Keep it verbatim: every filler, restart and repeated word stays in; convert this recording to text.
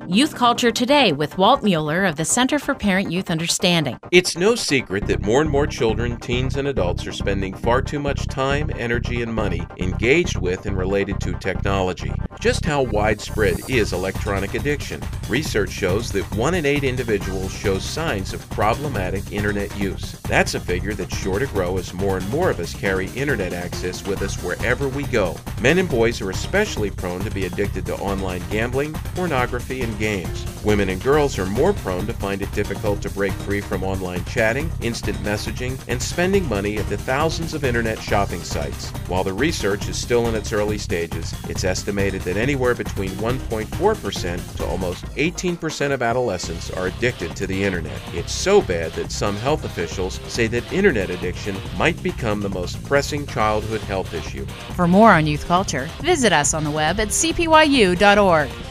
Youth Culture Today with Walt Mueller of the Center for Parent-Youth Understanding. It's no secret that more and more children, teens, and adults are spending far too much time, energy, and money engaged with and related to technology. Just how widespread is electronic addiction? Research shows that one in eight individuals shows signs of problematic internet use. That's a figure that's sure to grow as more and more of us carry internet access with us wherever we go. Men and boys are especially prone to be addicted to online gambling, pornography, and games. Women and girls are more prone to find it difficult to break free from online chatting, instant messaging, and spending money at the thousands of internet shopping sites. While the research is still in its early stages, it's estimated that anywhere between one point four percent to almost eighteen percent of adolescents are addicted to the internet. It's so bad that some health officials say that internet addiction might become the most pressing childhood health issue. For more on youth culture, visit us on the web at c p y u dot org.